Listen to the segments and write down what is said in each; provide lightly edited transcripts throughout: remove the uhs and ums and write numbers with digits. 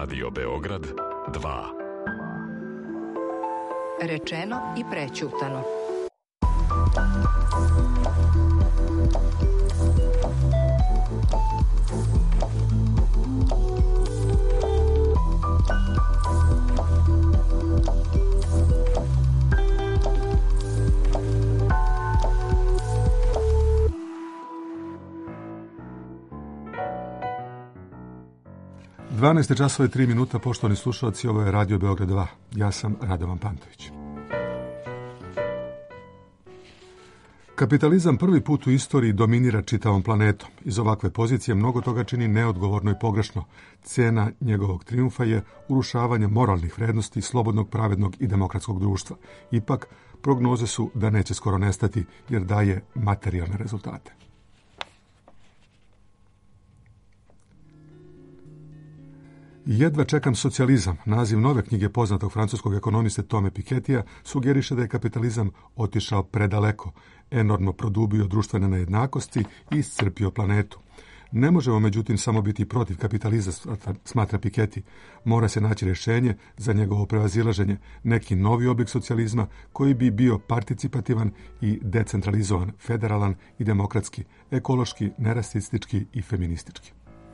Radio Beograd 2. Rečeno i prećutano. časova i 3 minuta, poštovani slušalci, ovo je Radio Beograd 2. Ja sam Radovan Pantović. Kapitalizam prvi put u istoriji dominira čitavom planetom. Iz ovakve pozicije mnogo toga čini neodgovorno i pogrešno. Cena njegovog trijumfa je urušavanje moralnih vrednosti slobodnog, pravednog i demokratskog društva. Ipak, prognoze su da neće skoro nestati jer daje materijalne rezultate. Jedva čekam socijalizam, naziv nove knjige poznatog francuskog ekonomiste Tome Piketija, sugeriše da je kapitalizam otišao predaleko, enormno produbio društvene nejednakosti i iscrpio planetu. Ne možemo međutim samo biti protiv kapitalizma, smatra Piketty. Mora se naći rješenje za njegovo prevazilaženje, neki novi oblik socijalizma koji bi bio participativan i decentralizovan, federalan i demokratski, ekološki, nerasistički i feministički.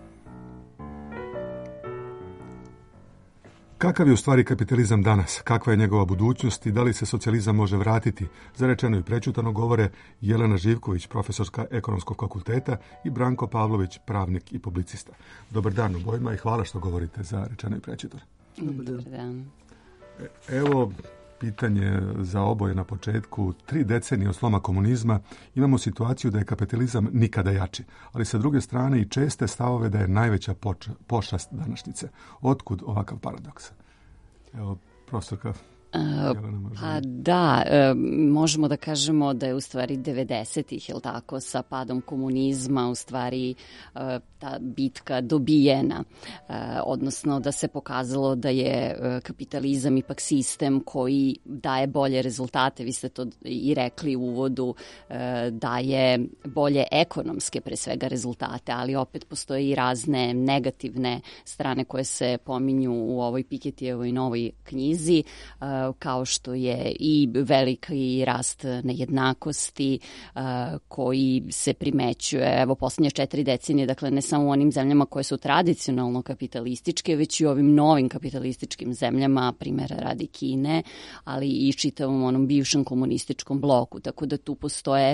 Kakav je u stvari kapitalizam danas? Kakva je njegova budućnost i da li se socijalizam može vratiti? Za rečeno i prećutano govore Jelena Živković, profesorka Ekonomskog fakulteta, i Branko Pavlović, pravnik i publicista. Dobar dan obojima i hvala što govorite za rečeno i prećutano. Dobar dan. Evo pitanje za oboje na početku. 3 decenije od sloma komunizma imamo situaciju da je kapitalizam nikada jači, ali sa druge strane i česte stavove da je najveća pošast današnjice. Otkud ovakav paradoks? Evo, profesorka Pa da, možemo da kažemo da je u stvari 90-ih, je li tako, sa padom komunizma u stvari ta bitka dobijena, odnosno da se pokazalo da je kapitalizam ipak sistem koji daje bolje rezultate, vi ste to i rekli u uvodu, daje bolje ekonomske pre svega rezultate, ali opet postoje i razne negativne strane koje se pominju u ovoj Pikettyjevoj novoj knjizi, kao što je i veliki rast nejednakosti koji se primećuje, evo, poslednje 4 decenije, dakle ne samo u onim zemljama koje su tradicionalno kapitalističke, već i ovim novim kapitalističkim zemljama, primjera radi Kine, ali i čitavom onom bivšem komunističkom bloku, tako da tu postoje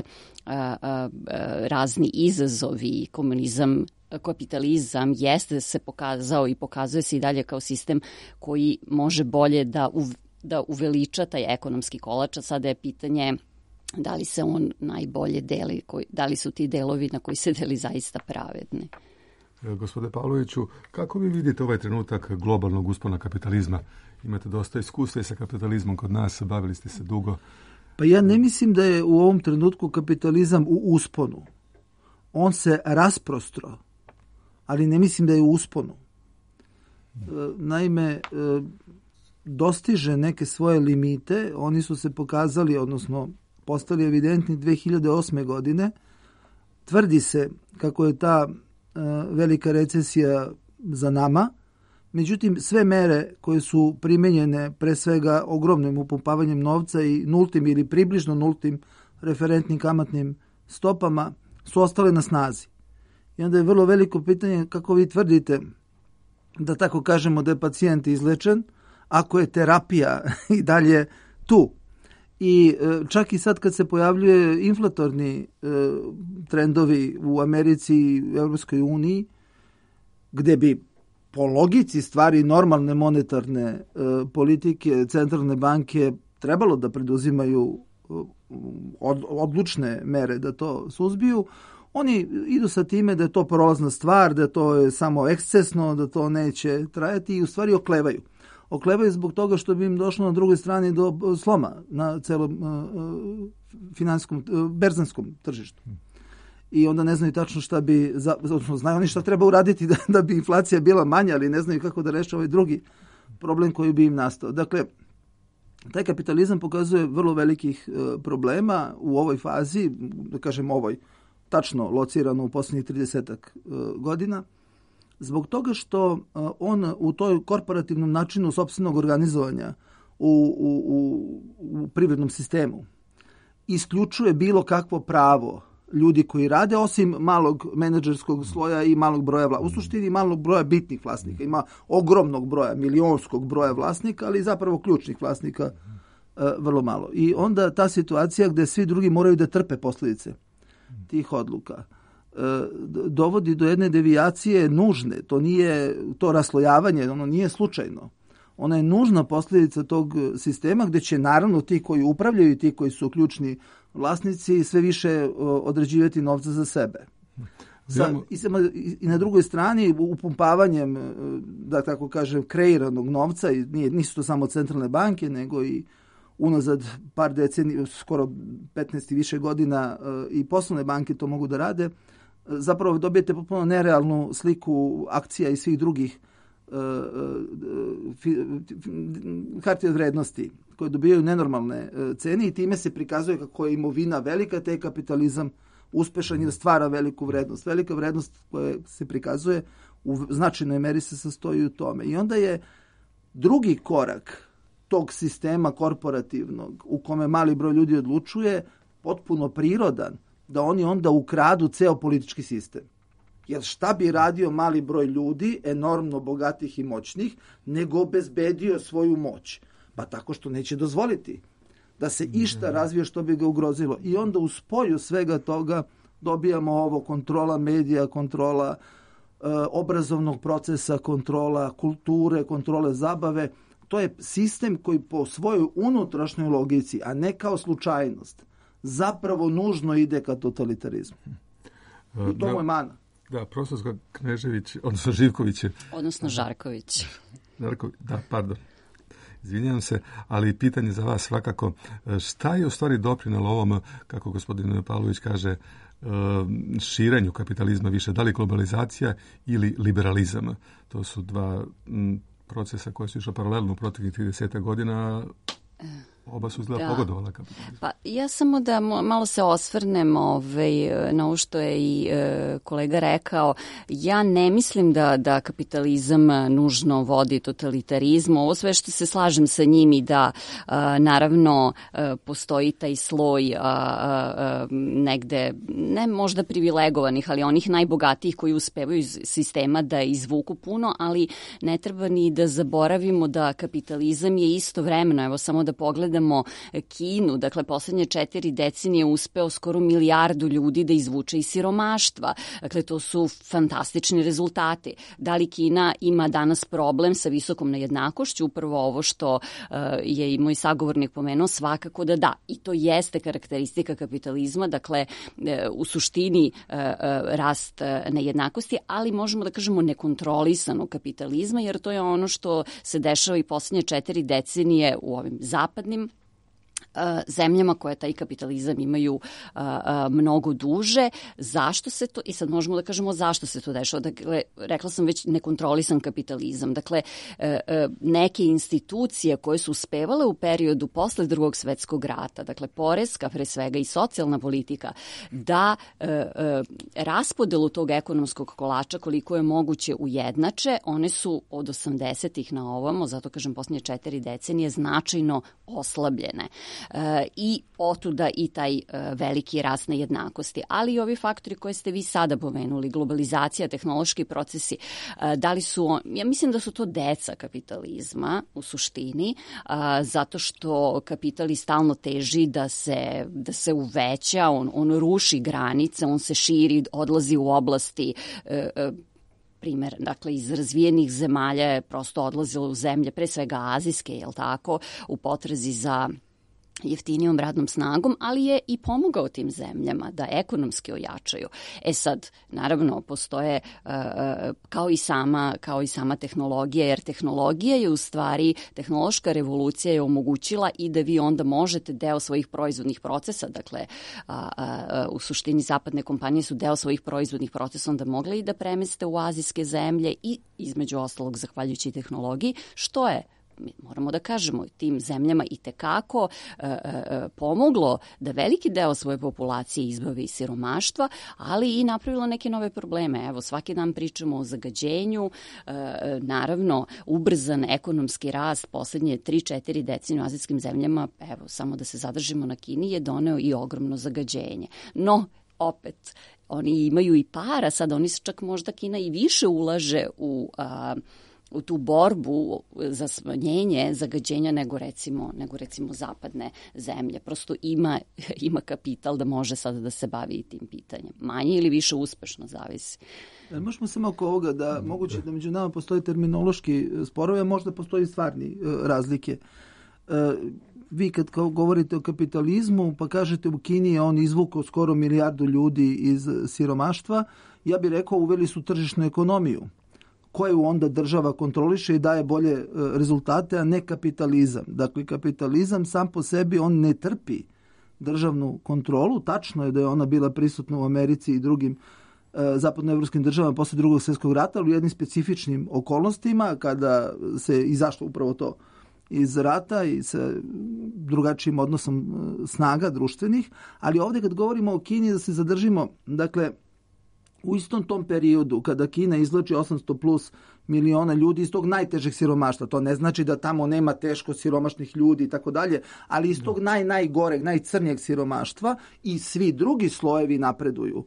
razni izazovi. Kapitalizam jeste se pokazao i pokazuje se i dalje kao sistem koji može bolje da uveliča taj ekonomski kolač, a sada je pitanje da li se on najbolje deli, da li su ti delovi na koji se deli zaista pravedni. Gospodine Pavloviću, kako vi vidite ovaj trenutak globalnog uspona kapitalizma? Imate dosta iskustva sa kapitalizmom kod nas, bavili ste se dugo. Pa ja ne mislim da je u ovom trenutku kapitalizam u usponu. On se rasprostro, ali ne mislim da je u usponu. Naime, dostiže neke svoje limite, oni su se pokazali, odnosno postali evidentni 2008. godine. Tvrdi se kako je ta velika recesija za nama, međutim sve mere koje su primenjene pre svega ogromnim upumpavanjem novca i nultim ili približno nultim referentnim kamatnim stopama su ostale na snazi. I onda je vrlo veliko pitanje kako vi tvrdite da tako kažemo da je pacijent izlečen, ako je terapija i dalje tu. I čak i sad kad se pojavljuje inflatorni trendovi u Americi i Europskoj uniji, gde bi po logici stvari normalne monetarne politike, centralne banke trebalo da preduzimaju odlučne mere da to suzbiju, oni idu sa time da je to prolazna stvar, da to je samo ekscesno, da to neće trajati i u stvari oklevaju. Oklevaju zbog toga što bi im došlo na drugoj strani do sloma na celom finansijskom, berzanskom tržištu. I onda ne znaju tačno šta bi, odnosno znaju oni šta treba uraditi da bi inflacija bila manja, ali ne znaju kako da reše ovaj drugi problem koji bi im nastao. Dakle, taj kapitalizam pokazuje vrlo velikih problema u ovoj fazi, da kažem ovoj, tačno locirano u posljednjih 30 godina, Zbog toga što on u toj korporativnom načinu sopstvenog organizovanja u privrednom sistemu isključuje bilo kakvo pravo ljudi koji rade, osim malog menadžerskog sloja i malog broja u suštini malog broja bitnih vlasnika. Ima ogromnog broja, milionskog broja vlasnika, ali zapravo ključnih vlasnika vrlo malo. I onda ta situacija gde svi drugi moraju da trpe posljedice tih odluka dovodi do jedne devijacije nužne. To raslojavanje, ono nije slučajno. Ona je nužna posljedica tog sistema gde će naravno ti koji upravljaju i ti koji su ključni vlasnici sve više određivati novca za sebe. I na drugoj strani upumpavanjem, da tako kažem, kreiranog novca, nisu to samo centralne banke, nego i unazad par decenija, skoro 15 i više godina i poslovne banke to mogu da rade, zapravo dobijete potpuno nerealnu sliku akcija i svih drugih hartije od vrednosti koje dobijaju nenormalne cene i time se prikazuje kako je imovina velika, te je kapitalizam uspešan i da stvara veliku vrednost. Velika vrednost koja se prikazuje u značajnoj meri se sastoji u tome. I onda je drugi korak tog sistema korporativnog u kome mali broj ljudi odlučuje potpuno prirodan, da oni onda ukradu ceo politički sistem. Jer šta bi radio mali broj ljudi, enormno bogatih i moćnih, nego obezbedio svoju moć? Pa tako što neće dozvoliti da se išta razvije što bi ga ugrozilo. I onda u spoju svega toga dobijamo ovo kontrola medija, kontrola obrazovnog procesa, kontrola kulture, kontrole zabave. To je sistem koji po svojoj unutrašnjoj logici, a ne kao slučajnost, zapravo nužno ide ka totalitarizmu. I to mu je mana. Da, profesor Knežević, odnosno Živković. Odnosno Žarković. Da, pardon. Izvinjavam se, ali pitanje za vas svakako, šta je u stvari doprinelo ovom, kako gospodin Pavlović kaže, širenju kapitalizma više, da li globalizacija ili liberalizam? To su dva procesa koje su išla paralelno u proteklih 30 godina, oba su izgleda pogodovala kapitalizmu. Pa ja samo da malo se osvrnem na ovo što je i kolega rekao. Ja ne mislim da kapitalizam nužno vodi totalitarizmu. Ovo sve što se slažem sa njim i da naravno postoji taj sloj negde, ne možda privilegovanih, ali onih najbogatijih koji uspevaju iz sistema da izvuku puno, ali ne treba ni da zaboravimo da kapitalizam je istovremeno, evo samo da pogledamo Kinu, dakle poslednje 4 decenije uspeo skoro 1 milijardu ljudi da izvuče iz siromaštva. Dakle, to su fantastični rezultati. Da li Kina ima danas problem sa visokom nejednakošću? Upravo ovo što je i moj sagovornik pomenuo, svakako da da. I to jeste karakteristika kapitalizma, dakle, u suštini rast nejednakosti, ali možemo da kažemo nekontrolisano kapitalizma, jer to je ono što se dešava i poslednje 4 decenije u ovim zapadnim zemljama koje taj kapitalizam imaju mnogo duže. Zašto se to, i sad možemo da kažemo zašto se to dešava. Dakle, rekla sam već nekontrolisan kapitalizam. Dakle, neke institucije koje su uspevale u periodu posle Drugog svetskog rata, dakle, poreska, pre svega i socijalna politika, da raspodelu tog ekonomskog kolača koliko je moguće ujednače, one su od 80-ih na ovamo, zato kažem posljednje 4 decenije, značajno oslabljene. I otuda i taj veliki rast nejednakosti. Ali i ovi faktori koje ste vi sada pomenuli, globalizacija, tehnološki procesi, da li su, ja mislim da su to deca kapitalizma u suštini, zato što kapital stalno teži da se uveća, on ruši granice, on se širi, odlazi u oblasti primer, dakle, iz razvijenih zemalja je prosto odlazilo u zemlje, pre svega azijske, jel tako, u potrazi za jeftinijom radnom snagom, ali je i pomogao tim zemljama da ekonomski ojačaju. Sad, naravno, postoje kao i sama tehnologija, jer tehnologija je u stvari, tehnološka revolucija je omogućila i da vi onda možete deo svojih proizvodnih procesa, dakle, u suštini zapadne kompanije su deo svojih proizvodnih procesa onda mogle i da premeste u azijske zemlje i između ostalog zahvaljujući tehnologiji, što je moramo da kažemo, tim zemljama i tekako pomoglo da veliki deo svoje populacije izbavi iz siromaštva, ali i napravilo neke nove probleme. Evo, svaki dan pričamo o zagađenju, naravno, ubrzan ekonomski rast poslednje 3-4 decenije u azijskim zemljama, evo, samo da se zadržimo na Kini, je doneo i ogromno zagađenje. No, opet, oni imaju i para, sad oni se čak možda Kina i više ulaže u tu borbu za smanjenje zagađenja nego recimo zapadne zemlje. Prosto ima kapital da može sada da se bavi i tim pitanjem. Manje ili više uspešno, zavisi. Možemo samo oko ovoga da moguće da među nama postoji terminološki sporove, a možda postoji stvarni razlike. Vi kad govorite o kapitalizmu pa kažete u Kini je on izvukao skoro 1 milijardu ljudi iz siromaštva, ja bih rekao uveli su tržišnu ekonomiju koju onda država kontroliše i daje bolje rezultate, a ne kapitalizam. Dakle, kapitalizam sam po sebi on ne trpi državnu kontrolu. Tačno je da je ona bila prisutna u Americi i drugim zapadnoevropskim državama posle Drugog svjetskog rata, ali u jednim specifičnim okolnostima kada se izašlo upravo to iz rata i sa drugačijim odnosom snaga društvenih, ali ovdje kad govorimo o Kini da se zadržimo, dakle, u istom tom periodu kada Kina izvlači 800 plus miliona ljudi iz tog najtežeg siromaštva, to ne znači da tamo nema teško siromašnih ljudi i tako dalje, ali iz tog najgoreg, najcrnjeg siromaštva i svi drugi slojevi napreduju.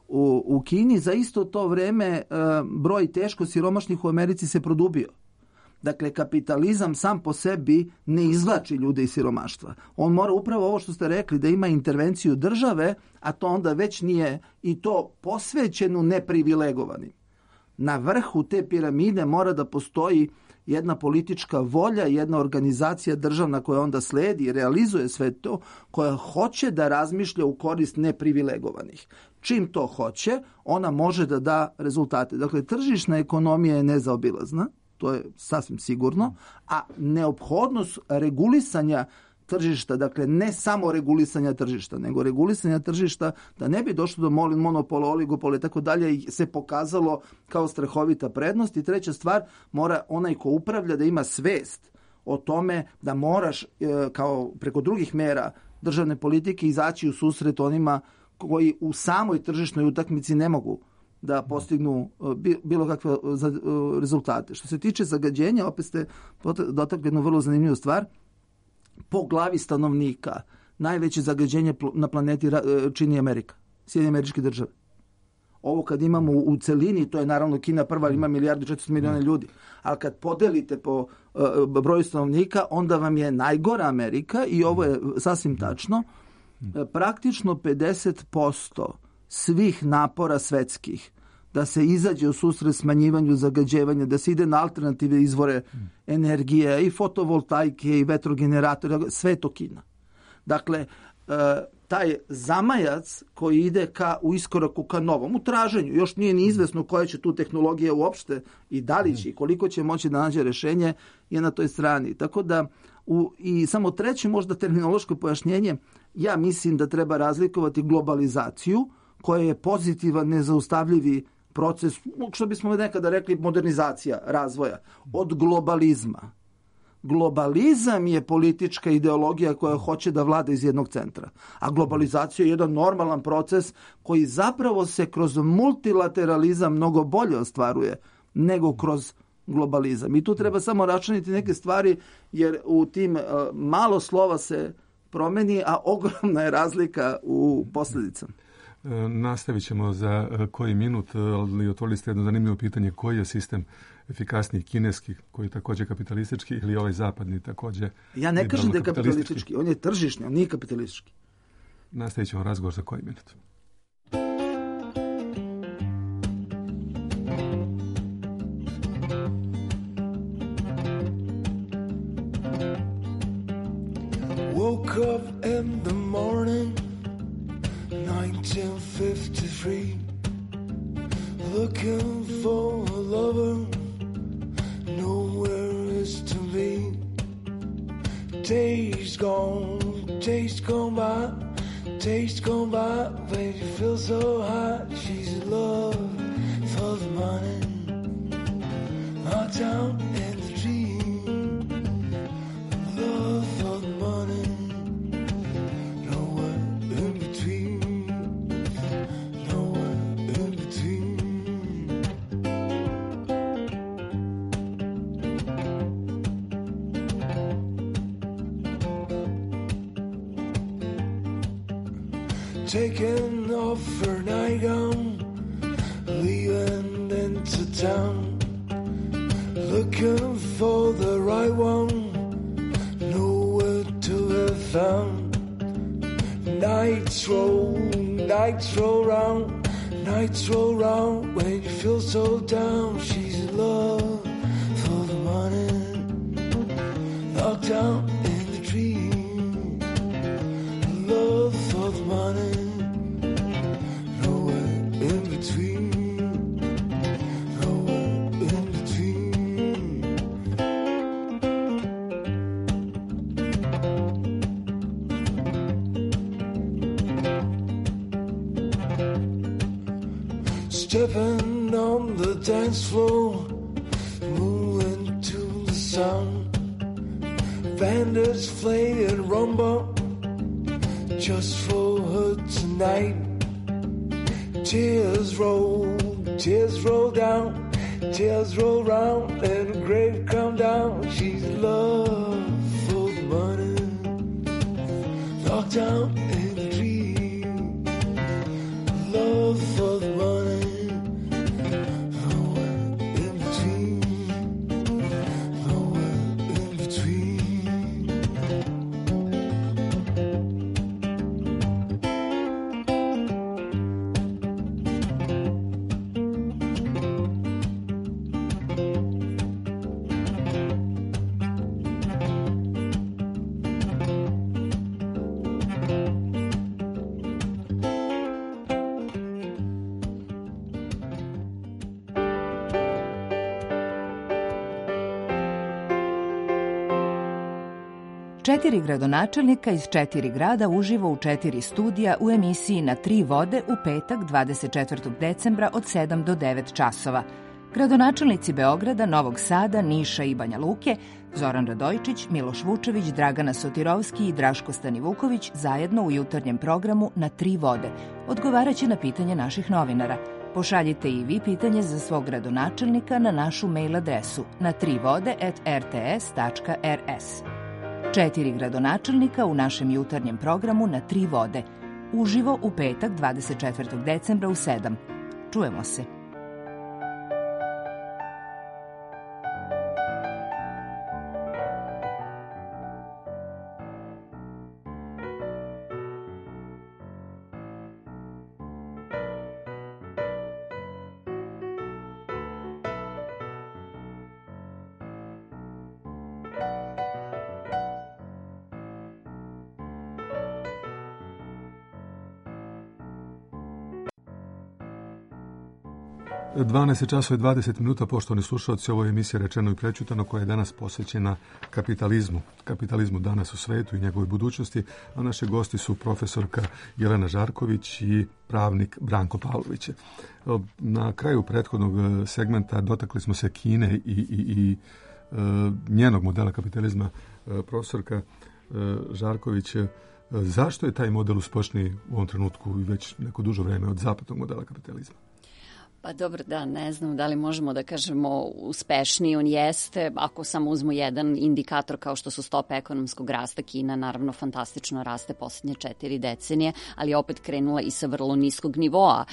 U Kini za isto to vreme broj teško siromašnih u Americi se produbio. Dakle, kapitalizam sam po sebi ne izvlači ljude iz siromaštva. On mora upravo ovo što ste rekli, da ima intervenciju države, a to onda već nije i to posvećeno neprivilegovanim. Na vrhu te piramide mora da postoji jedna politička volja, jedna organizacija državna koja onda sledi i realizuje sve to, koja hoće da razmišlja u korist neprivilegovanih. Čim to hoće, ona može da da rezultate. Dakle, tržišna ekonomija je nezaobilazna, to je sasvim sigurno, a neophodnost regulisanja tržišta, dakle ne samo regulisanja tržišta, nego regulisanja tržišta da ne bi došlo do monopola, oligopola i tako dalje, se pokazalo kao strahovita prednost. I treća stvar, mora onaj ko upravlja da ima svest o tome da moraš kao preko drugih mera državne politike izaći u susret onima koji u samoj tržišnoj utakmici ne mogu da postignu bilo kakve rezultate. Što se tiče zagađenja, opet ste dotakli jednu vrlo zanimljivu stvar. Po glavi stanovnika najveće zagađenje na planeti čini Amerika, Sjedinjene Američke Države. Ovo kad imamo u celini, to je naravno Kina prva, ima 1,4 milijarda ljudi, ali kad podelite po broju stanovnika, onda vam je najgora Amerika i ovo je sasvim tačno. Praktično 50% svih napora svetskih da se izađe u susret smanjivanju zagađivanja, da se ide na alternativne izvore energije i fotovoltaike i vetrogeneratora, sve to Kina. Dakle, taj zamajac koji ide u iskoraku ka novom, u traženju, još nije ni izvesno koja će tu tehnologija uopšte i da li će i koliko će moći da nađe rešenje, je na toj strani. Tako da, i samo treće možda terminološko pojašnjenje, ja mislim da treba razlikovati globalizaciju, koja je pozitivan, nezaustavljivi proces, što bismo nekada rekli modernizacija razvoja, od globalizma. Globalizam je politička ideologija koja hoće da vlada iz jednog centra, a globalizacija je jedan normalan proces koji zapravo se kroz multilateralizam mnogo bolje ostvaruje nego kroz globalizam. I tu treba samo računiti neke stvari, jer u tim malo slova se promeni, a ogromna je razlika u posljedicama. Nastavit ćemo za koji minut, ali otvorili ste jedno zanimljivo pitanje, koji je sistem efikasniji, kineski, koji je također kapitalistički, ili ovaj zapadni također? Ja ne kažem da je kapitalistički, on je tržišni, on nije kapitalistički. Nastavit ćemo razgovor za koji minut. Woke up in the morning 1953, looking for a lover, nowhere is to be. Days gone by, baby feels so hot. She's in love for the money, knocked down in the dream. taking off her nightgown, leaving into town, looking for the right one, nowhere to be found. Nights roll round, nights roll round. When you feel so down, she's in love for the money, locked down in the dream. Love for the money, nowhere in between, nowhere in between. Stepping on the dance floor, moving to the sound. Bandits play and rumble just for her tonight. Tears roll down, tears roll round, and the grave come down. She's in love for the money, locked down in the dream. Love for the money. Četiri gradonačelnika iz 4 grada uživo u 4 studija u emisiji Na 3 vode u petak 24. decembra od 7 do 9 časova. Gradonačelnici Beograda, Novog Sada, Niša i Banja Luke, Zoran Radojičić, Miloš Vučević, Dragana Sotirovski i Draško Stanivuković zajedno u jutarnjem programu Na 3 vode odgovaraće na pitanje naših novinara. Pošaljite i vi pitanje za svog gradonačelnika na našu mail adresu na 3vode@rts.rs. 4 gradonačelnika u našem jutarnjem programu Na 3 vode. Uživo u petak 24. decembra u 7. Čujemo se. U 12 časova i 20 minuta, poštovani slušalci, ovo je emisija Rečeno i prećutano koja je danas posvećena kapitalizmu danas u svetu i njegovoj budućnosti, a naše gosti su profesorka Jelena Žarković i pravnik Branko Pavlović. Na kraju prethodnog segmenta dotakli smo se Kine i njenog modela kapitalizma. Profesorka Žarković, zašto je taj model uspešniji u ovom trenutku i već neko duže vreme od zapadnog modela kapitalizma? Pa dobro, da, ne znam da li možemo da kažemo uspešniji. On jeste, ako samo uzmo jedan indikator kao što su stope ekonomskog rasta, Kina naravno fantastično raste posljednje 4 decenije, ali je opet krenula i sa vrlo niskog nivoa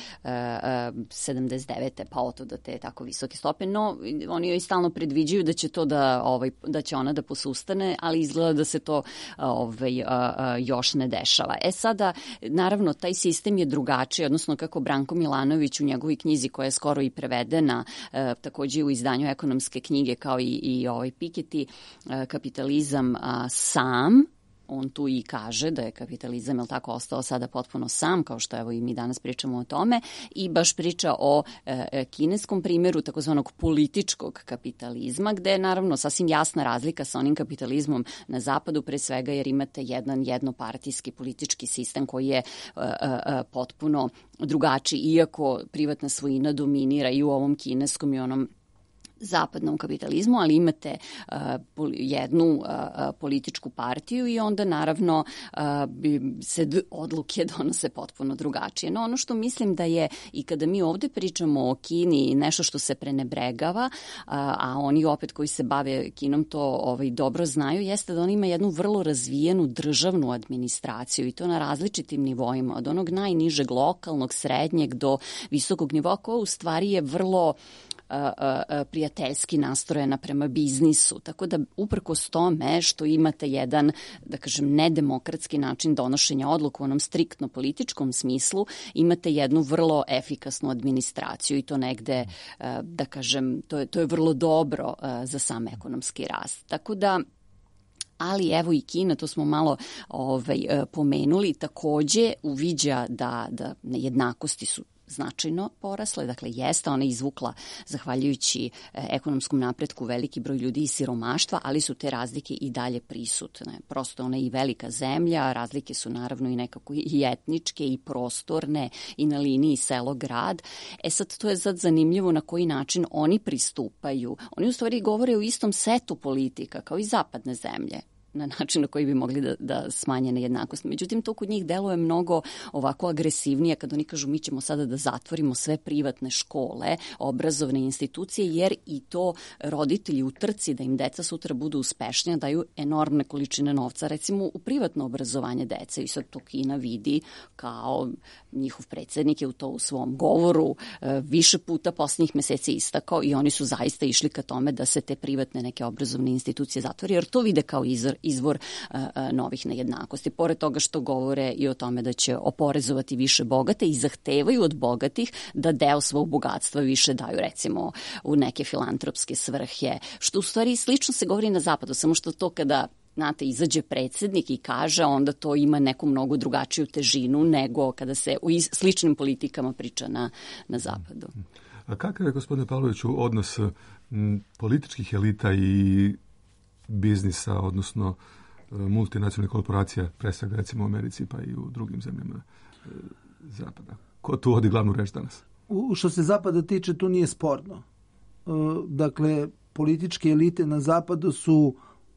79. pa oto do te tako visoke stope, no oni joj stalno predviđaju da će to da će ona da posustane, ali izgleda da se to još ne dešava. Sada, naravno, taj sistem je drugačiji, odnosno kako Branko Milanović u njegovoj knjizi koja je skoro i prevedena, takođe u izdanju ekonomske knjige kao i Piketty, kapitalizam sam, on tu i kaže da je kapitalizam, je li tako, ostao sada potpuno sam, kao što evo i mi danas pričamo o tome, i baš priča o kineskom primjeru takozvanog političkog kapitalizma, gde je naravno sasvim jasna razlika sa onim kapitalizmom na zapadu, pre svega jer imate jedan jednopartijski politički sistem koji je potpuno drugačiji, iako privatna svojina dominira i u ovom kineskom i onom zapadnom kapitalizmu, ali imate jednu političku partiju i onda naravno se odluke donose potpuno drugačije. No ono što mislim da je i kada mi ovde pričamo o Kini nešto što se prenebregava, a oni opet koji se bave Kinom to dobro znaju, jeste da on ima jednu vrlo razvijenu državnu administraciju i to na različitim nivoima, od onog najnižeg lokalnog, srednjeg do visokog nivoa, koja u stvari je vrlo prijateljski nastrojena prema biznisu. Tako da uprkos tome što imate jedan, da kažem, nedemokratski način donošenja odluka u onom striktno političkom smislu, imate jednu vrlo efikasnu administraciju i to negde, da kažem, to je vrlo dobro za sam ekonomski rast. Tako da ali evo i Kina, to smo malo pomenuli, takođe uviđa da nejednakosti su značajno porasle, dakle jeste, ona izvukla zahvaljujući ekonomskom napretku veliki broj ljudi iz siromaštva, ali su te razlike i dalje prisutne. Prosto ona je i velika zemlja, razlike su naravno i nekako i etničke i prostorne i na liniji selo-grad. Sad to je sad zanimljivo na koji način oni pristupaju. Oni u stvari govore o istom setu politika kao i zapadne zemlje, na način na koji bi mogli da smanje nejednakost. Međutim, to kod njih deluje mnogo ovako agresivnije kad oni kažu mi ćemo sada da zatvorimo sve privatne škole, obrazovne institucije, jer i to roditelji u trci da im deca sutra budu uspešnija daju enormne količine novca, recimo u privatno obrazovanje dece. I sad to Kina vidi kao njihov predsjednik je u to u svom govoru više puta posljednjih meseci istakao i oni su zaista išli ka tome da se te privatne neke obrazovne institucije zatvori, jer to vide kao izvor novih nejednakosti. Pored toga što govore i o tome da će oporezovati više bogate i zahtevaju od bogatih da deo svog bogatstva više daju recimo u neke filantropske svrhe, što u stvari slično se govori na zapadu, samo što to kada izađe predsjednik i kaže, onda to ima neku mnogo drugačiju težinu nego kada se u sličnim politikama priča na zapadu. A kakav je, gospodine Pavloviću, odnos političkih elita i biznisa, odnosno multinacionalnih korporacija, pre svega recimo u Americi pa i u drugim zemljama zapada? Ko tu vodi glavnu reč danas? Što se zapada tiče, tu nije sporno. Dakle, političke elite na zapadu su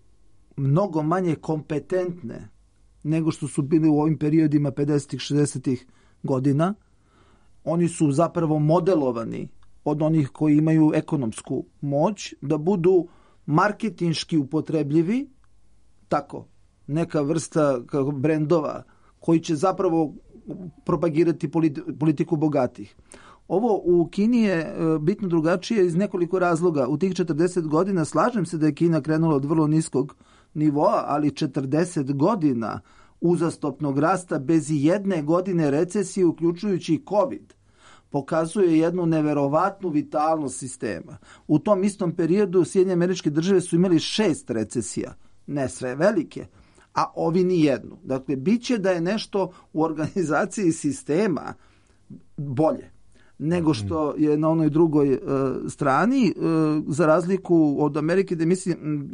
mnogo manje kompetentne nego što su bili u ovim periodima 50-ih, 60-ih godina. Oni su zapravo modelovani od onih koji imaju ekonomsku moć da budu marketinški upotrebljivi, tako, neka vrsta brendova koji će zapravo propagirati politiku bogatih. Ovo u Kini je bitno drugačije iz nekoliko razloga. U tih 40 godina slažem se da je Kina krenula od vrlo niskog nivoa, ali 40 godina uzastopnog rasta bez jedne godine recesije, uključujući COVID, pokazuje jednu neverovatnu vitalnost sistema. U tom istom periodu Sjedinjene Američke Države su imali 6 recesija, ne sve velike, a ovi ni jednu. Dakle, biće da je nešto u organizaciji sistema bolje nego što je na onoj drugoj strani, za razliku od Amerike, da mislim,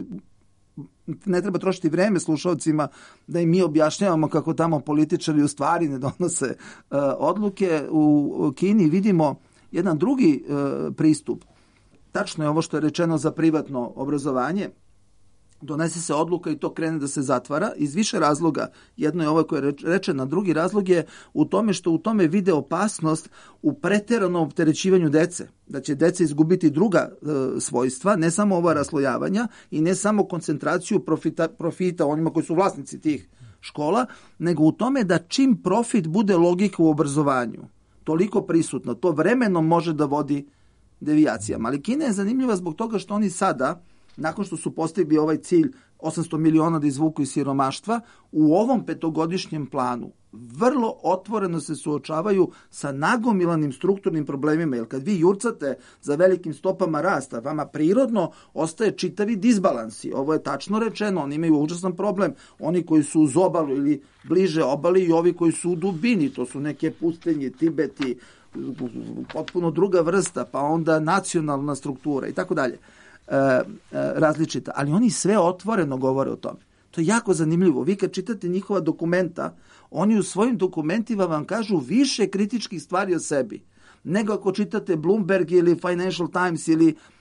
ne treba trošiti vreme slušalcima da im mi objašnjavamo kako tamo političari u stvari ne donose odluke. U Kini vidimo jedan drugi pristup. Tačno je ovo što je rečeno za privatno obrazovanje. Donese se odluka i to krene da se zatvara iz više razloga. Jedno je ovo koje je rečeno, drugi razlog je u tome što u tome vide opasnost u preteranom opterećivanju dece. Da će deca izgubiti druga svojstva, ne samo ova raslojavanja i ne samo koncentraciju profita onima koji su vlasnici tih škola, nego u tome da čim profit bude logika u obrazovanju, toliko prisutno, to vremenom može da vodi devijacijama. Ali Kina je zanimljiva zbog toga što oni sada, nakon što su postigli ovaj cilj 800 miliona da izvuku iz siromaštva, u ovom petogodišnjem planu vrlo otvoreno se suočavaju sa nagomilanim strukturnim problemima, jer kad vi jurcate za velikim stopama rasta, vama prirodno ostaje čitavi disbalansi. Ovo je tačno rečeno, oni imaju užasan problem. Oni koji su uz obalu ili bliže obali i ovi koji su u dubini, to su neke pustinje, Tibeti, potpuno druga vrsta, pa onda nacionalna struktura i tako dalje. Različita, ali oni sve otvoreno govore o tome. To je jako zanimljivo. Vi kad čitate njihova dokumenta, oni u svojim dokumentima vam kažu više kritičkih stvari o sebi, nego ako čitate Bloomberg ili Financial Times ili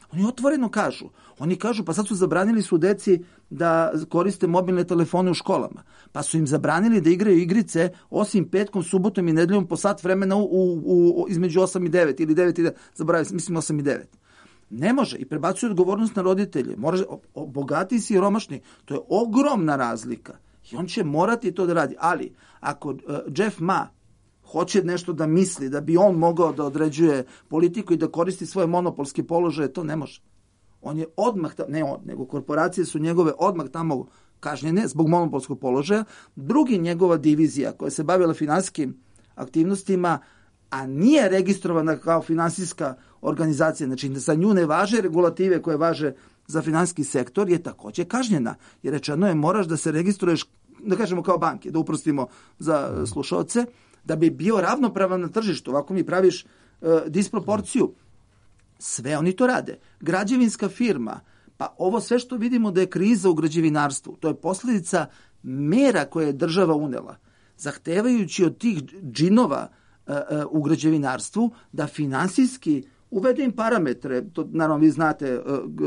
Oni otvoreno kažu. Oni kažu, pa sad su zabranili su deci da koriste mobilne telefone u školama. Pa su im zabranili da igraju igrice osim petkom, subotom i nedeljom po sat vremena između 8 i 9 ili 9 i 9, zaboravim, mislim 8 i 9. Ne može i prebacuje odgovornost na roditelje. Bogati i siromašni, to je ogromna razlika. I on će morati to da radi. Ali, ako Jeff Ma hoće nešto da misli, da bi on mogao da određuje politiku i da koristi svoje monopolske položaje, to ne može. On je odmah, ne on, nego korporacije su njegove odmah tamo kažnjene zbog monopolskog položaja. Drugi njegova divizija koja se bavila finansijskim aktivnostima, a nije registrovana kao finansijska organizacija, znači za nju ne važe regulative koje važe za finansijski sektor, je takođe kažnjena. Jer rečeno je moraš da se registruješ, da kažemo kao banke, da uprostimo za slušaoce, da bi bio ravnopravan na tržištu. Ovako mi praviš disproporciju. Sve oni to rade. Građevinska firma, pa ovo sve što vidimo da je kriza u građevinarstvu, to je posljedica mera koje je država unela, zahtevajući od tih džinova u građevinarstvu da finansijski uvedu im parametre, to naravno vi znate,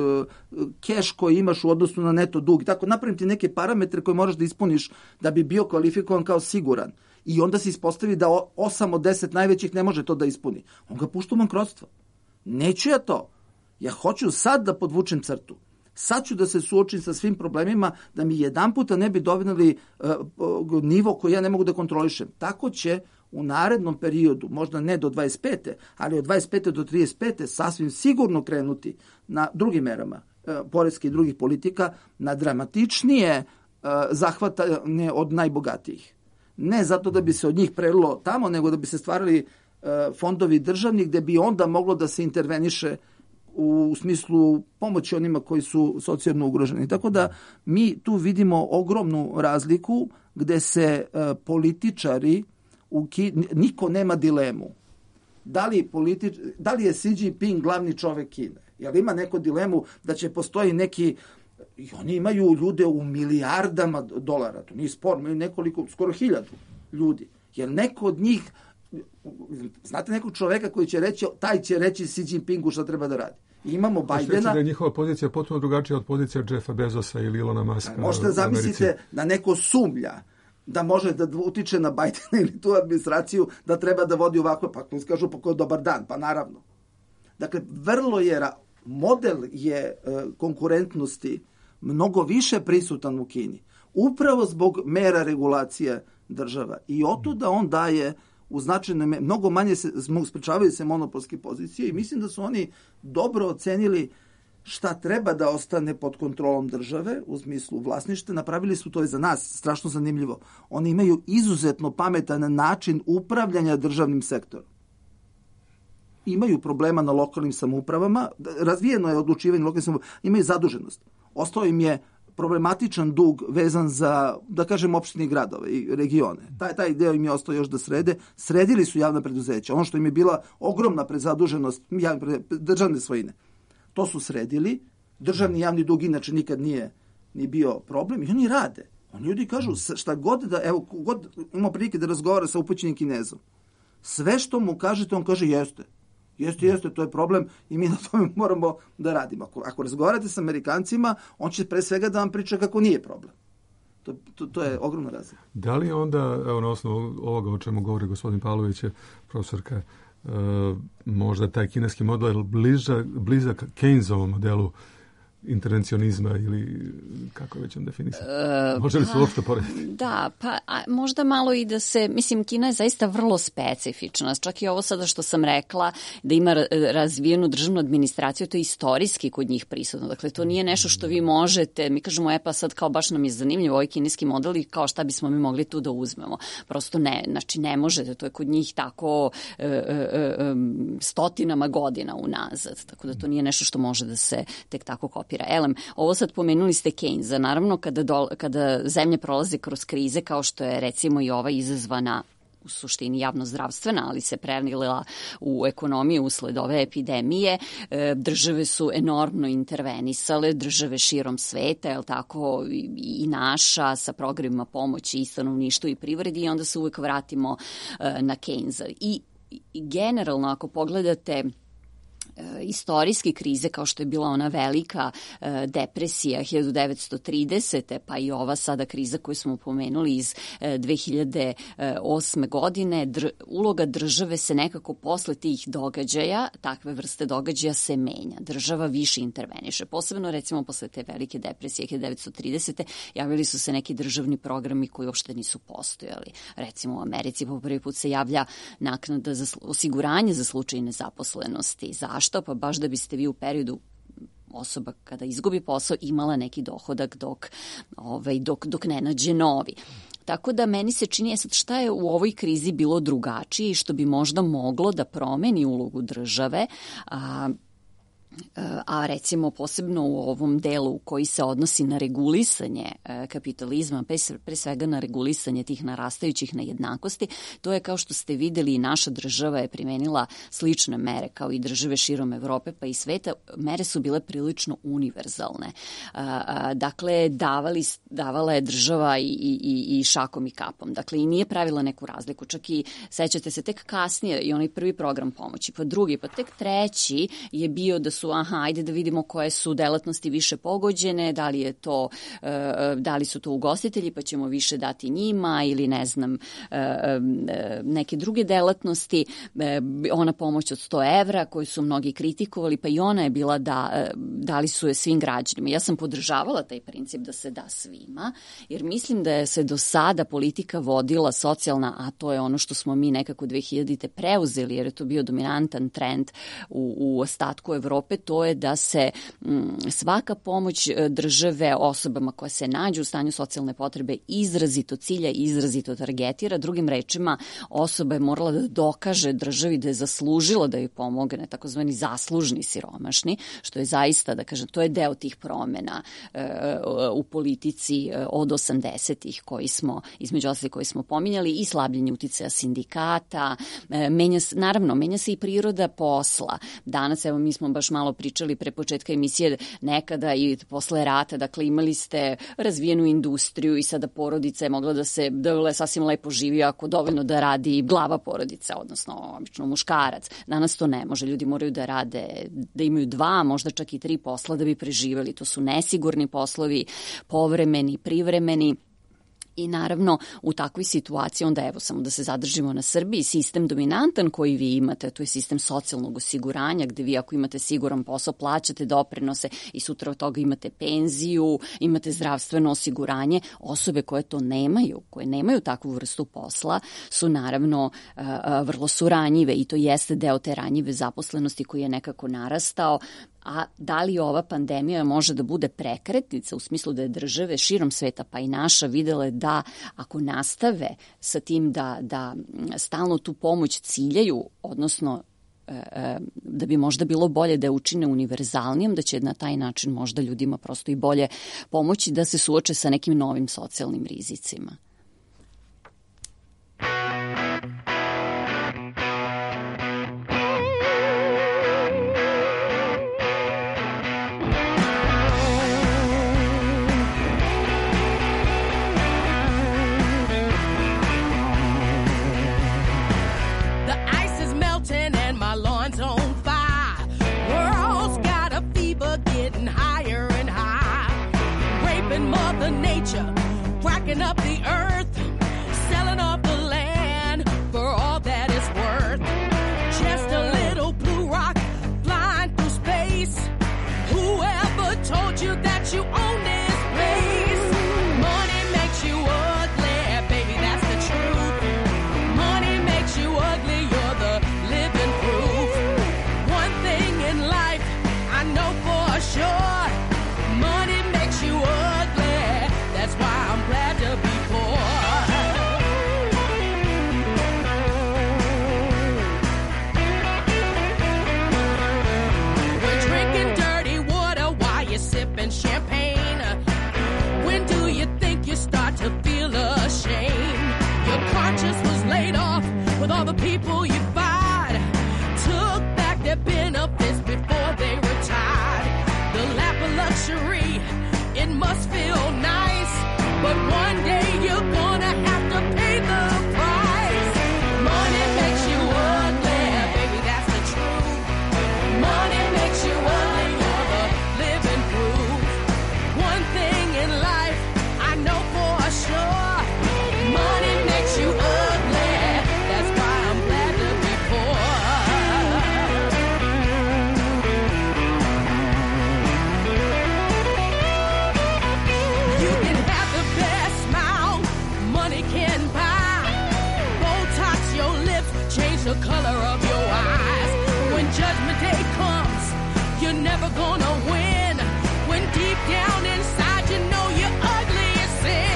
keš koji imaš u odnosu na neto dug, tako napravim ti neke parametre koje moraš da ispuniš da bi bio kvalifikovan kao siguran. I onda se ispostavi da 8 od 10 najvećih ne može to da ispuni. On ga pušta u bankrotstvo. Neću ja to. Ja hoću sad da podvučem crtu. Sad ću da se suočim sa svim problemima, da mi jedan puta ne bi dovedali nivo koji ja ne mogu da kontrolišem. Tako će u narednom periodu, možda ne do 25. ali od 25. do 35. sasvim sigurno krenuti na drugim merama poreske i drugih politika, na dramatičnije zahvatanje od najbogatijih. Ne zato da bi se od njih prelilo tamo, nego da bi se stvarali fondovi državni gde bi onda moglo da se interveniše u smislu pomoći onima koji su socijalno ugroženi. Tako da mi tu vidimo ogromnu razliku gde se političari, niko nema dilemu. Da li je Xi Jinping glavni čovek Kine? Jel ima neko dilemu da će postoji neki, i oni imaju ljude u milijardama dolara, to nije spor, imaju nekoliko, skoro 1000 ljudi. Jer neko od njih, znate nekog čoveka koji će reći, taj će reći Xi Jinpingu šta treba da radi. I imamo Bajdena. Da je njihova pozicija potpuno drugačija od pozicija Jeffa Bezosa ili Ilona Muska. Možete zamislite da neko sumlja da može da utiče na Bajdena ili tu administraciju da treba da vodi ovako, pa kažu pa koji dobar dan, pa naravno. Dakle, vrlo je, model je konkurentnosti mnogo više prisutan u Kini. Upravo zbog mera regulacije država. I otuda on daje u značajne, mnogo manje sprečavaju se monopolske pozicije i mislim da su oni dobro ocenili šta treba da ostane pod kontrolom države u smislu vlasništva. Napravili su, to je za nas strašno zanimljivo, oni imaju izuzetno pametan način upravljanja državnim sektorom. Imaju problema na lokalnim samoupravama, razvijeno je odlučivanje lokalnim samoupravama, imaju zaduženost. Ostao im je problematičan dug vezan za, da kažem, opštine i gradove i regione. Taj deo im je ostao još da srede. Sredili su javna preduzeća. Ono što im je bila ogromna prezaduženost državne svojine. To su sredili. Državni javni dug inače nikad nije ni bio problem i oni rade. Oni ljudi kažu šta god da, evo, god imamo prilike da razgovara sa upućenim Kinezom. Sve što mu kažete, on kaže jeste. Jeste, to je problem i mi na tome moramo da radimo. Ako razgovarate sa Amerikancima, on će pre svega da vam priča kako nije problem. To je ogromna razlika. Da li onda, evo na osnovu ovoga o čemu govori gospodin Pavlović, profesorka, možda taj kineski model blizak Keynesovom modelu intervencionizma ili kako je već on definisan? Može li se uopšte porediti? Da, pa možda malo i da se, mislim, Kina je zaista vrlo specifična. Čak i ovo sada što sam rekla, da ima razvijenu državnu administraciju, to je istorijski kod njih prisutno. Dakle, to nije nešto što vi možete, mi kažemo, pa sad kao baš nam je zanimljivo ovaj kineski model i kao šta bismo mi mogli tu da uzmemo. Prosto ne, znači ne možete, to je kod njih tako stotinama godina unazad. Tako da to nije nešto što može da se tek tako kopira. Elem, ovo sad pomenuli ste Keynesa. Naravno, kada zemlje prolaze kroz krize, kao što je recimo i ova izazvana u suštini javno-zdravstvena, ali se prelila u ekonomiju usled ove epidemije, države su enormno intervenisale, države širom sveta, je li tako, i naša, sa programima pomoći i stanovništvu i privredi, i onda se uvek vratimo na Keynesa. I generalno, ako pogledate istorijske krize kao što je bila ona velika depresija 1930. pa i ova sada kriza koju smo pomenuli iz 2008. godine, uloga države se nekako posle tih događaja, takve vrste događaja se menja. Država više interveniše. Posebno recimo posle te velike depresije 1930. javili su se neki državni programi koji uopšte nisu postojali. Recimo u Americi po prvi put se javlja naknada za osiguranje za slučaj nezaposlenosti. Zašto? Pa baš da biste vi u periodu osoba kada izgubi posao imala neki dohodak dok ne nađe novi. Tako da meni se čini sad šta je u ovoj krizi bilo drugačije i što bi možda moglo da promeni ulogu države, a recimo posebno u ovom delu koji se odnosi na regulisanje kapitalizma, pre svega na regulisanje tih narastajućih nejednakosti, to je kao što ste videli i naša država je primenila slične mere kao i države širom Evrope pa i sveta. Mere su bile prilično univerzalne. Dakle, davala je država i šakom i kapom. Dakle, i nije pravila neku razliku. Čak i, sećate se, tek kasnije i onaj prvi program pomoći, pa drugi, pa tek treći je bio da su ajde da vidimo koje su delatnosti više pogođene, da li su to ugostitelji pa ćemo više dati njima ili ne znam neke druge delatnosti. Ona pomoć od 100 evra koju su mnogi kritikovali, pa i ona je bila dali su je svim građanima. Ja sam podržavala taj princip da se da svima, jer mislim da je se do sada politika vodila socijalna, a to je ono što smo mi nekako 2000-te preuzeli, jer je to bio dominantan trend u ostatku Evrope, to je da se svaka pomoć države osobama koje se nađu u stanju socijalne potrebe izrazito cilja, izrazito targetira. Drugim rečima, osoba je morala da dokaže državi da je zaslužila da joj pomogne, takozvani zaslužni siromašni, što je zaista, da kažem, to je deo tih promena u politici od 80-ih između ostalih koji smo pominjali, i slabljenje uticaja sindikata. Menja se i priroda posla. Danas, evo, mi smo baš malo pričali pre početka emisije, nekada i posle rata, dakle imali ste razvijenu industriju i sada porodica je mogla da sasvim lepo živi ako dovoljno da radi glava porodica, odnosno obično muškarac. Danas to ne može, ljudi moraju da rade, da imaju 2, možda čak i 3 posla da bi preživeli. To su nesigurni poslovi, povremeni, privremeni. I naravno u takvoj situaciji onda evo samo da se zadržimo na Srbiji, sistem dominantan koji vi imate, to je sistem socijalnog osiguranja gde vi ako imate siguran posao plaćate doprinose i sutra od toga imate penziju, imate zdravstveno osiguranje. Osobe koje to nemaju, koje nemaju takvu vrstu posla su naravno vrlo su ranjive i to jeste deo te ranjive zaposlenosti koji je nekako narastao. A da li ova pandemija može da bude prekretnica u smislu da je države širom sveta pa i naša videle da ako nastave sa tim da stalno tu pomoć ciljaju, odnosno da bi možda bilo bolje da je učine univerzalnijom, da će na taj način možda ljudima prosto i bolje pomoći da se suoče sa nekim novim socijalnim rizicima. Mother Nature, cracking up the earth. pumpkin pie. Botox your lips, change the color of your eyes. When judgment day comes, you're never gonna win. When deep down inside you know you're ugly as sin.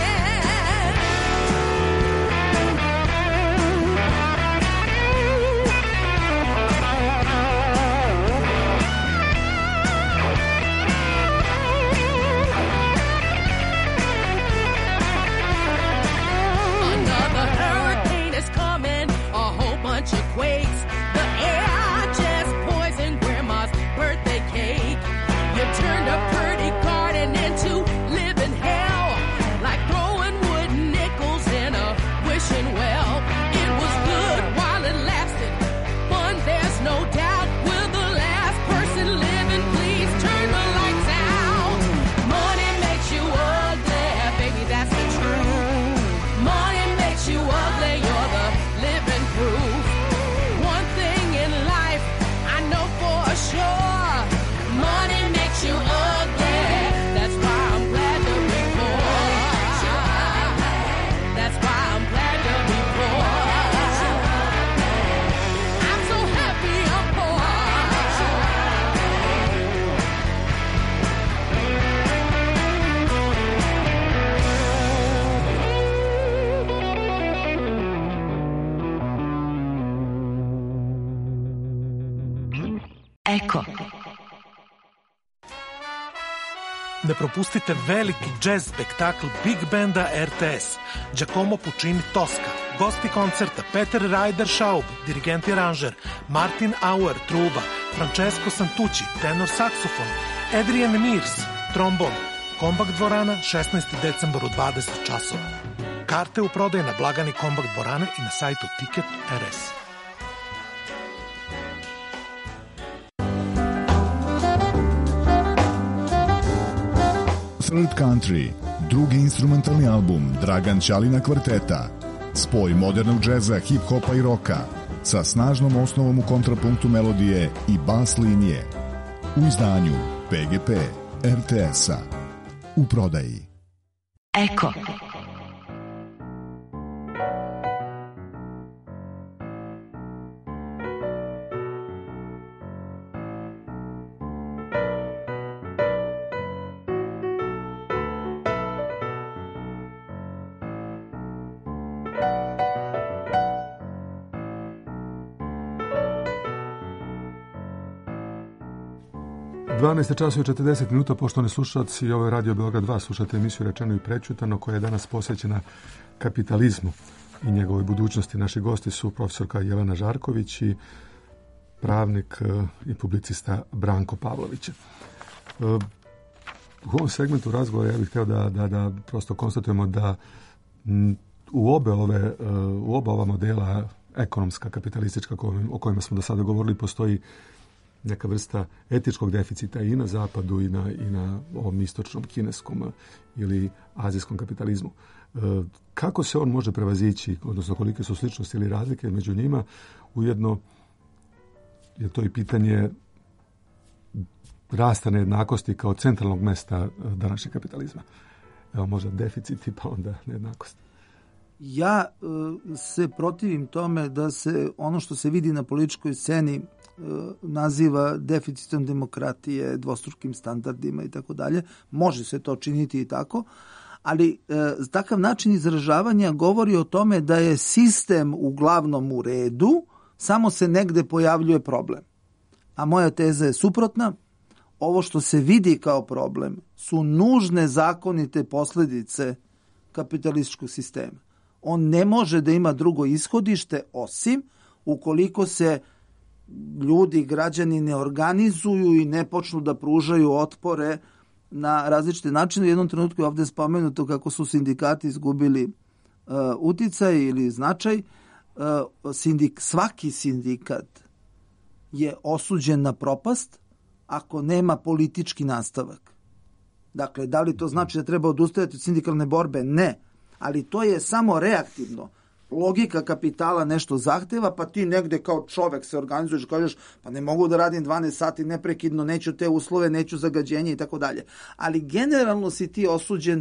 Another hurricane is coming, a whole bunch of quakes. The air just poisoned grandma's birthday cake. You turned a pretty garden into living hell, like throwing wooden nickels in a wishing well. It was good while it lasted, fun there's no doubt. Will the last person living please turn the lights out? Money makes you ugly, baby, that's the truth. Money makes you ugly, you're the living proof. One thing in life I know for sure, money makes you ugly. That's why I'm glad to be poor. That's why I'm glad to be poor. I'm so happy I'm poor. Eko. Ne propustite veliki jazz spektakl Big Banda RTS, Giacomo Puccini Tosca, gosti koncerta Peter Ryder Schaub, dirigent i aranžer, Martin Auer, truba, Francesco Santucci, tenor saksofon, Adrian Mears, trombon, Kombakt dvorana, 16. decembar u 20 časova. Karte u prodaji na blagani Kombakt dvorane i na sajtu Ticket.rs. Third Country, drugi instrumentalni album Dragan Ćalina kvarteta. Spoj modernog džeza, hip-hopa i roka sa snažnom osnovom u kontrapunktu melodije i bas linije. U izdanju PGP RTS-a. U prodaji. Eko. časova i 40 minuta, poštovani slušalci, ovo je Radio Beograd 2, slušate emisiju Rečeno i prećutano, koja je danas posvećena kapitalizmu i njegovoj budućnosti. Naši gosti su profesorka Jelena Žarković i pravnik i publicista Branko Pavlović. U ovom segmentu razgovora ja bih htio da prosto konstatujemo da u oba ova modela, ekonomska, kapitalistička, o kojima smo do sada govorili, postoji neka vrsta etičkog deficita i na zapadu i na ovom istočnom kineskom ili azijskom kapitalizmu. Kako se on može prevazići, odnosno kolike su sličnosti ili razlike među njima? Ujedno je to i pitanje rasta nejednakosti kao centralnog mesta današnjeg kapitalizma. Evo, možda deficiti, pa onda nejednakost. Ja se protivim tome da se ono što se vidi na političkoj sceni naziva deficitom demokratije, dvostrukim standardima i tako dalje. Može se to činiti i tako, ali takav način izražavanja govori o tome da je sistem uglavnom u redu, samo se negde pojavljuje problem. A moja teza je suprotna. Ovo što se vidi kao problem su nužne zakonite posljedice kapitalističkog sistema. On ne može da ima drugo ishodište osim ukoliko se ljudi, građani ne organizuju i ne počnu da pružaju otpore na različite načine. U jednom trenutku je ovdje spomenuto kako su sindikati izgubili uticaj ili značaj. Svaki sindikat je osuđen na propast ako nema politički nastavak. Dakle, da li to znači da treba odustajati od sindikalne borbe? Ne. Ali to je samo reaktivno. Logika kapitala nešto zahteva, pa ti negde kao čovek se organizuješ i kažeš pa ne mogu da radim 12 sati neprekidno, neću te uslove, neću zagađenje i tako dalje. Ali generalno si ti osuđen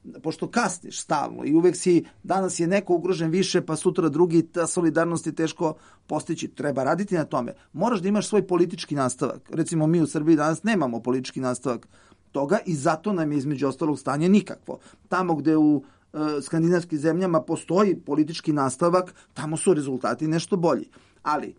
pošto kasniš stalno i uvek danas je neko ugrožen više, pa sutra drugi, ta solidarnost je teško postići. Treba raditi na tome. Moraš da imaš svoj politički nastavak. Recimo, mi u Srbiji danas nemamo politički nastavak toga i zato nam je između ostalog stanje nikakvo. Tamo gde u skandinavskim zemljama postoji politički nastavak, tamo su rezultati nešto bolji. Ali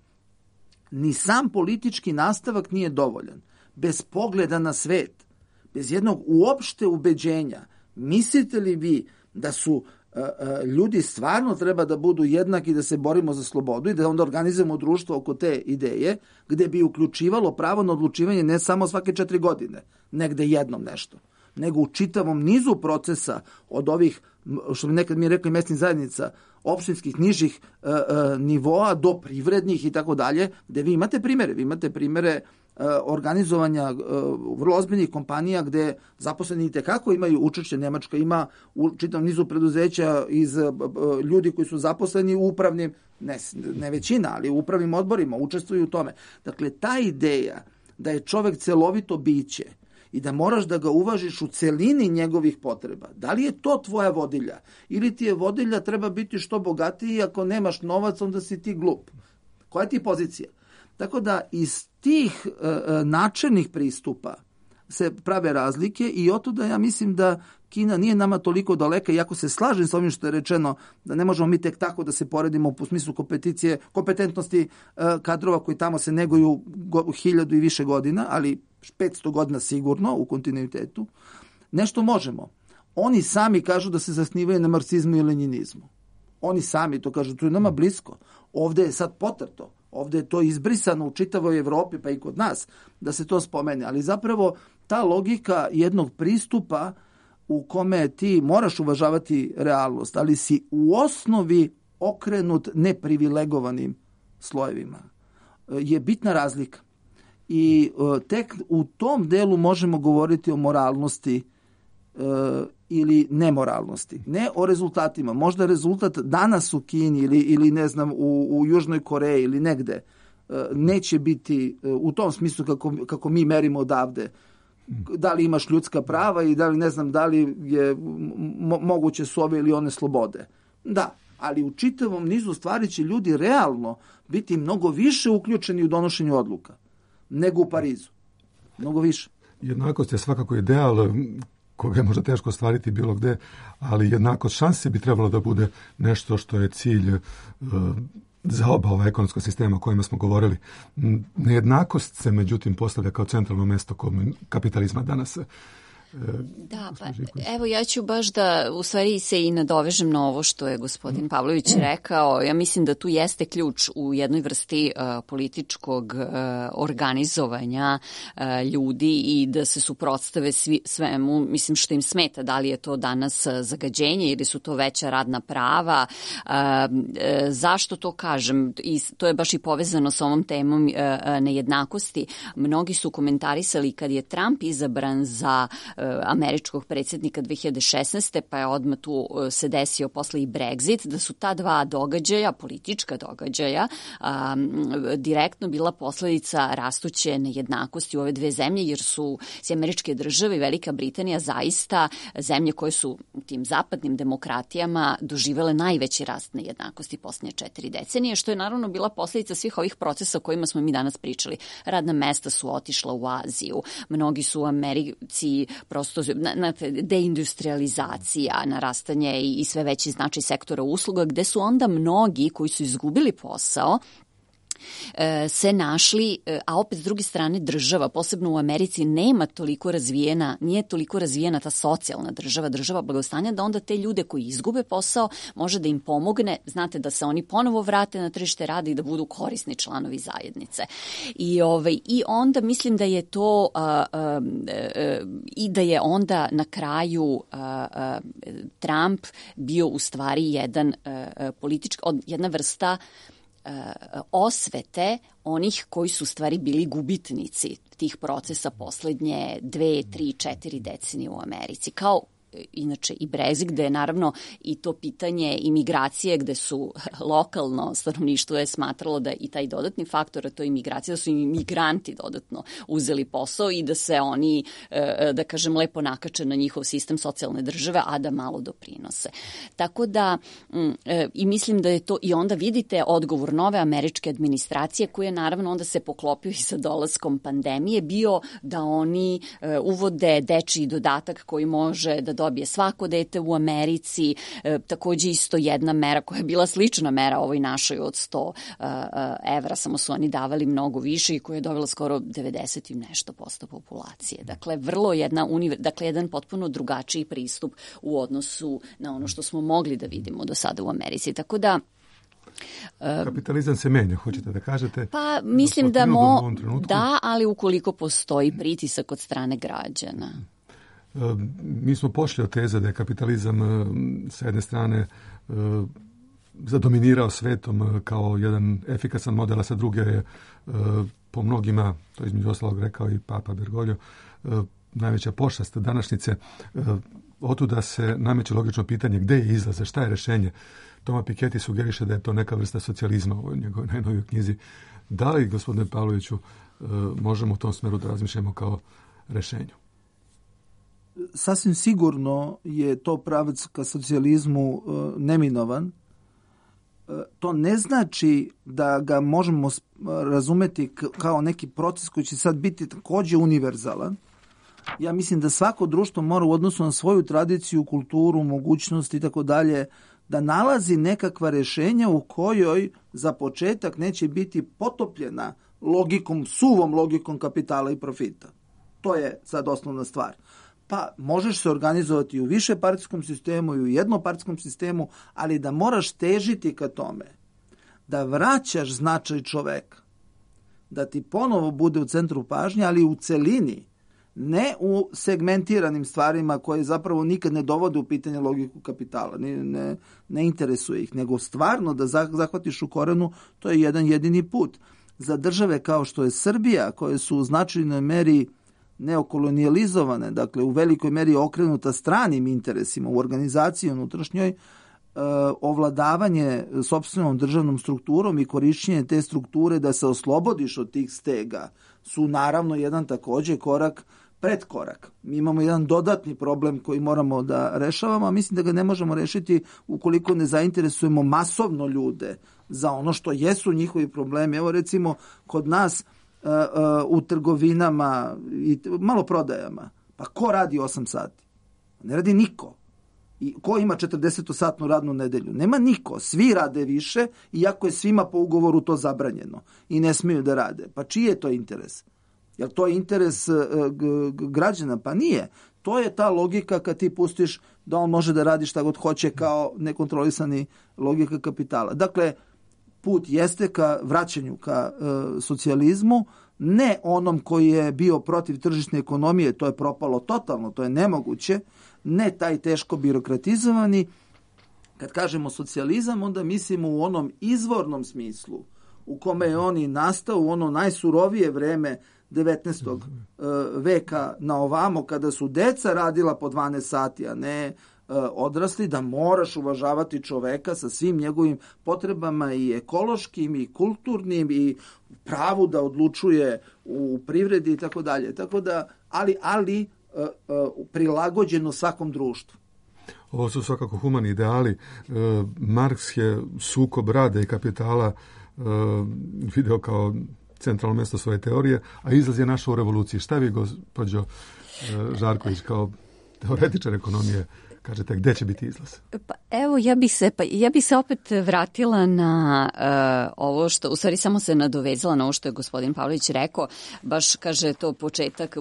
ni sam politički nastavak nije dovoljan. Bez pogleda na svet, bez jednog uopšte ubeđenja, mislite li vi da su ljudi stvarno treba da budu jednaki, da se borimo za slobodu i da onda organizujemo društvo oko te ideje, gde bi uključivalo pravo na odlučivanje ne samo svake 4 godine, negde jednom nešto, nego u čitavom nizu procesa od ovih, što bi nekad mi rekli mesnih zajednica, opštinskih, nižih nivoa do privrednih i tako dalje, gde vi imate primere organizovanja vrlo ozbiljnih kompanija gde zaposleni itekako imaju učešće. Nemačka ima u čitavom nizu preduzeća iz ljudi koji su zaposleni u upravnim, ne većina, ali u upravnim odborima, učestvuju u tome. Dakle, ta ideja da je čovek celovito biće i da moraš da ga uvažiš u celini njegovih potreba. Da li je to tvoja vodilja? Ili ti je vodilja treba biti što bogatiji, ako nemaš novac, onda si ti glup. Koja ti je pozicija? Tako da iz tih načelnih pristupa se prave razlike i otuda ja mislim da Kina nije nama toliko daleka, iako se slažem sa ovim što je rečeno, da ne možemo mi tek tako da se poredimo u smislu kompetentnosti kadrova koji tamo se neguju 1000 i više godina, ali 500 godina sigurno u kontinuitetu. Nešto možemo. Oni sami kažu da se zasnivaju na marksizmu i lenjinizmu. Oni sami to kažu, to je nama blisko. Ovde je sad potrto. Ovde je to izbrisano u čitavoj Evropi, pa i kod nas, da se to spomene. Ali zapravo ta logika jednog pristupa u kome ti moraš uvažavati realnost, ali si u osnovi okrenut neprivilegovanim slojevima, je bitna razlika. I tek u tom delu možemo govoriti o moralnosti ili nemoralnosti. Ne o rezultatima. Možda rezultat danas u Kini ili ne znam u Južnoj Koreji ili negde neće biti u tom smislu kako mi merimo odavde. Da li imaš ljudska prava i da li ne znam da li je moguće su ove ili one slobode. Da, ali u čitavom nizu stvari će ljudi realno biti mnogo više uključeni u donošenju odluka nego u Parizu. Mnogo više. Jednakost je svakako ideal koga je možda teško ostvariti bilo gde, ali jednakost šanse bi trebalo da bude nešto što je cilj za oba ova ekonomska sistema o kojima smo govorili. Nejednakost se međutim postavlja kao centralno mesto kapitalizma danas. Da, pa evo ja ću baš da u stvari se i nadovežem na ovo što je gospodin Pavlović rekao. Ja mislim da tu jeste ključ u jednoj vrsti političkog organizovanja ljudi i da se suprotstave svemu, mislim što im smeta, da li je to danas zagađenje ili su to veća radna prava. Zašto to kažem? I to je baš i povezano sa ovom temom nejednakosti. Mnogi su komentarisali kad je Trump izabran za američkog predsjednika 2016. pa je odmah tu se desio posle i Brexit, da su ta dva događaja, politička događaja, direktno bila posledica rastuće nejednakosti u ove dve zemlje, jer su Američke države i Velika Britanija zaista zemlje koje su u tim zapadnim demokratijama doživele najveći rast nejednakosti posljednje 4 decenije, što je naravno bila posledica svih ovih procesa o kojima smo mi danas pričali. Radna mesta su otišla u Aziju, mnogi su u Americi prosto deindustrializacija, narastanje i sve veći značaj sektora usluga, gde su onda mnogi koji su izgubili posao se našli, a opet s druge strane država, posebno u Americi, nije toliko razvijena ta socijalna država blagostanja, da onda te ljude koji izgube posao može da im pomogne, znate, da se oni ponovo vrate na tržište rada i da budu korisni članovi zajednice. I onda mislim da je to i da je onda na kraju Trump bio u stvari jedna vrsta osvete onih koji su u stvari bili gubitnici tih procesa poslednje 2, 3, 4 decenije u Americi. Kao inače i Brexit, gde je naravno i to pitanje imigracije, gde su lokalno stanovništvo je smatralo da i taj dodatni faktor, a to je imigracija, da su imigranti dodatno uzeli posao i da se oni, da kažem, lepo nakače na njihov sistem socijalne države, a da malo doprinose. Tako da, i mislim da je to, i onda vidite odgovor nove američke administracije, koji je naravno onda se poklopio i sa dolaskom pandemije, bio da oni uvode dečiji dodatak koji može da dobije svako dete u Americi, takođe isto jedna mera koja je bila slična mera ovoj našoj od 100 evra, samo su oni davali mnogo više i koja je dovela skoro 90 i nešto posto populacije. Dakle, vrlo jedan potpuno drugačiji pristup u odnosu na ono što smo mogli da vidimo do sada u Americi. Tako da kapitalizam se menja, hoćete da kažete? Pa mislim da, ali ukoliko postoji pritisak od strane građana. Mi smo pošli od teze da je kapitalizam sa jedne strane zadominirao svetom kao jedan efikasan model, a sa druge je po mnogima, to između ostalog rekao i Papa Bergoglio, najveća pošast današnjice. Otuda se nameće logično pitanje gde je izlaz, šta je rešenje. Toma Piketty sugeriše da je to neka vrsta socijalizma u njegovoj najnovijoj knjizi. Da li, gospodine Pavloviću, možemo u tom smeru da razmišljamo kao rešenju? Sasvim sigurno je to pravac ka socijalizmu neminovan. To ne znači da ga možemo razumeti kao neki proces koji će sad biti takođe univerzalan. Ja mislim da svako društvo mora u odnosu na svoju tradiciju, kulturu, mogućnosti i tako dalje da nalazi nekakva rešenja u kojoj za početak neće biti potopljena suvom logikom kapitala i profita. To je sad osnovna stvar. Pa možeš se organizovati u višepartijskom sistemu i u jednopartijskom sistemu, ali da moraš težiti ka tome, da vraćaš značaj čoveka, da ti ponovo bude u centru pažnje, ali u celini, ne u segmentiranim stvarima koje zapravo nikad ne dovode u pitanje logiku kapitala, ne interesuje ih, nego stvarno da zahvatiš u korenu, to je jedan jedini put. Za države kao što je Srbija, koje su u značajnoj meri neokolonijalizovane, dakle u velikoj meri okrenuta stranim interesima u organizaciji unutrašnjoj, ovladavanje sopstvenom državnom strukturom i korišćenje te strukture da se oslobodiš od tih stega su naravno jedan takođe predkorak. Mi imamo jedan dodatni problem koji moramo da rešavamo, a mislim da ga ne možemo rešiti ukoliko ne zainteresujemo masovno ljude za ono što jesu njihovi problemi. Evo recimo kod nas u trgovinama i maloprodajama. Pa ko radi 8 sati? Ne radi niko. I ko ima 40-satnu radnu nedelju? Nema niko. Svi rade više, iako je svima po ugovoru to zabranjeno i ne smiju da rade. Pa čiji je to interes? Jel to je interes građana? Pa nije. To je ta logika kad ti pustiš da on može da radi šta god hoće kao nekontrolisani logika kapitala. Dakle, put jeste ka vraćanju ka socijalizmu, ne onom koji je bio protiv tržišne ekonomije, to je propalo totalno, to je nemoguće, ne taj teško birokratizovani. Kad kažemo socijalizam, onda mislimo u onom izvornom smislu u kome je on i nastao u ono najsurovije vreme 19. veka na ovamo, kada su deca radila po 12 sati, a ne odrasli, da moraš uvažavati čoveka sa svim njegovim potrebama i ekološkim i kulturnim i pravu da odlučuje u privredi i tako dalje. Tako da, ali prilagođeno svakom društvu. Ovo su svakako humani ideali. Marks je sukob rada i kapitala video kao centralno mjesto svoje teorije, a izlaz je našao u revoluciji. Šta vi, gospođo Žarković, kao teoretičar ekonomije, kažete, gde će biti izlaz? Pa evo, ja bi se opet vratila na ovo što, u stvari samo se nadovezala na ovo što je gospodin Pavlović rekao, baš kaže to početak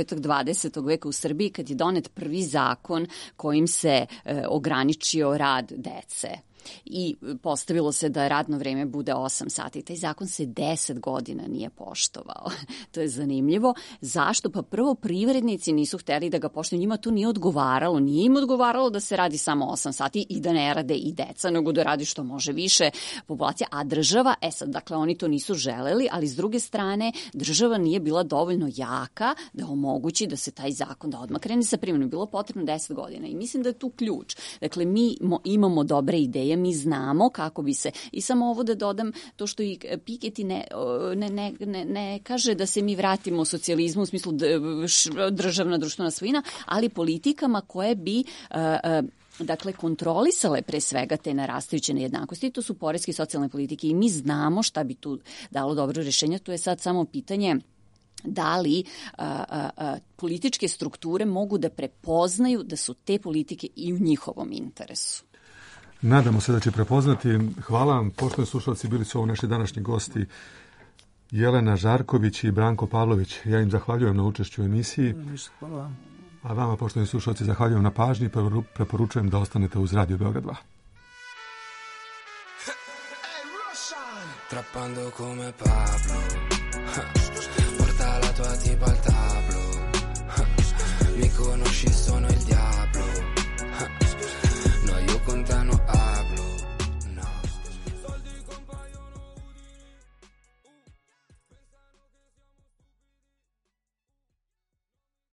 20. veka u Srbiji, kad je donet prvi zakon kojim se ograničio rad dece. i postavilo se da radno vreme bude 8 sati. Taj zakon se 10 godina nije poštovao. To je zanimljivo. Zašto? Pa prvo privrednici nisu hteli da ga poštuju. Njima to nije odgovaralo. Nije im odgovaralo da se radi samo 8 sati i da ne rade i deca, nego da radi što može više populacija. A država, sad, dakle, oni to nisu želeli, ali s druge strane, država nije bila dovoljno jaka da omogući da se taj zakon da odmah krene sa primjenom. Bilo potrebno 10 godina i mislim da je tu ključ. Dakle, mi imamo dobre ideje, mi znamo kako bi se, i samo ovo da dodam, to što i Piketty ne kaže da se mi vratimo u socijalizmu u smislu državna društvena svojina, ali politikama koje bi dakle, kontrolisale pre svega te narastajuće nejednakosti. To su poreske i socijalne politike i mi znamo šta bi tu dalo dobro rješenje. To je sad samo pitanje da li političke strukture mogu da prepoznaju da su te politike i u njihovom interesu. Nadamo se da će prepoznati. Hvala vam, poštovani slušalci, bili su ovo naši današnji gosti Jelena Žarković i Branko Pavlović. Ja im zahvaljujem na učešću u emisiji. Hvala vam. A vama, poštovani slušalci, zahvaljujem na pažnji i preporučujem da ostanete uz Radio Beograd 2. Trappando come Pablo, porta la tua tipa al tablo, mi conosci, sono il